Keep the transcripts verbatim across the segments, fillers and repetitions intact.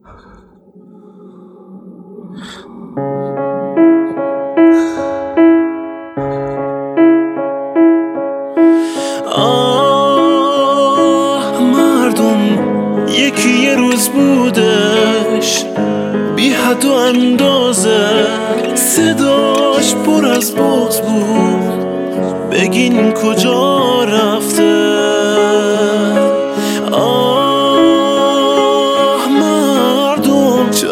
آه مردم یکی یه روز بودش بی حد و اندازه، صداش پر از بغض بود، بگین کجا رفته. آه مردم چه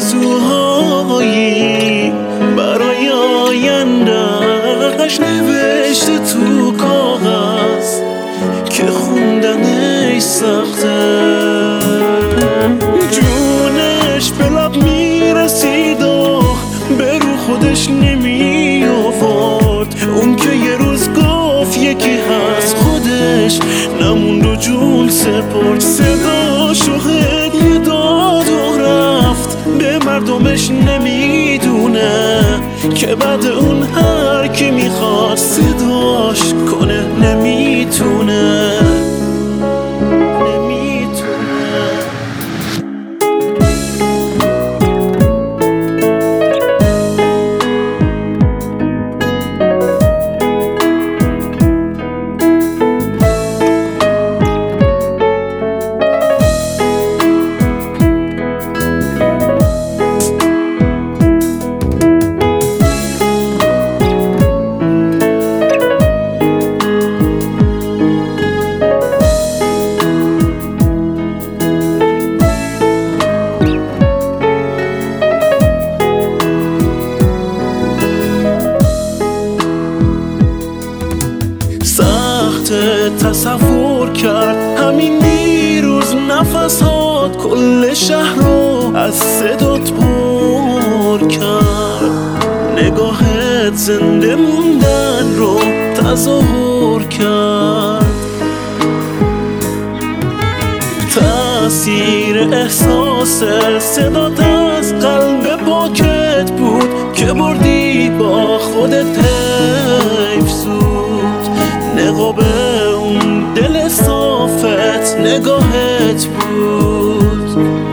آرزوهایی برای آیندهش نوشته تو کاغذ که خوندنش سخته. جونش به لب میرسید و به رو خودش نمی آورد. اون که یه روز گفت یکی هست خودش نموند و جون سپرد. صداشو هدیه داد و رفت، به مردمش نمیدونه که بعد اون هر کی میخواد صداش کنه نمیتونه. تصور کرد همین دیروز نفس هات کل شهر رو از صدات پر کرد. نگاهت زنده موندن رو تظاهر کرد. تأثیر احساس صدات از قلب پاکت بود که بردی با خودت حیف زود. نقاب اون دل صافت نگاهت بود.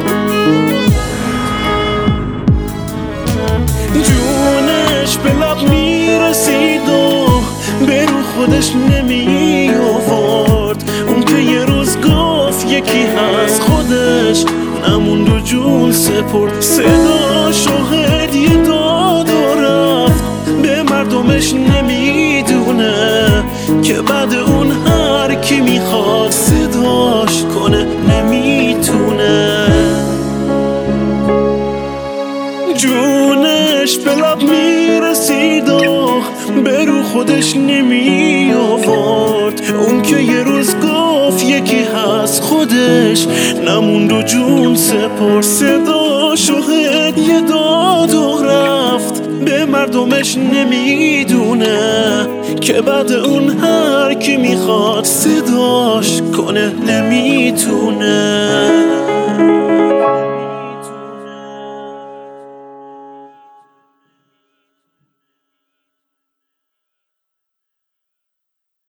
جونش به لب میرسید و به رو خودش نمی آورد. اون که یه روز گفت یکی هست خودش نموند و جون سپرد. صداشو هدیه داد و رفت، به مردمش نمیدونه که بعد اون هر کی میخواد صداش کنه نمیتونه. جونش به لب میرسید و به رو خودش نمی آورد. اون که یه روز گفت یکی هست خودش نموند و جون سپرد. صداشو هدیه داد و رفت، به مردمش نمیدونه که بعد اون هر کی میخواد صداش کنه نمیتونه.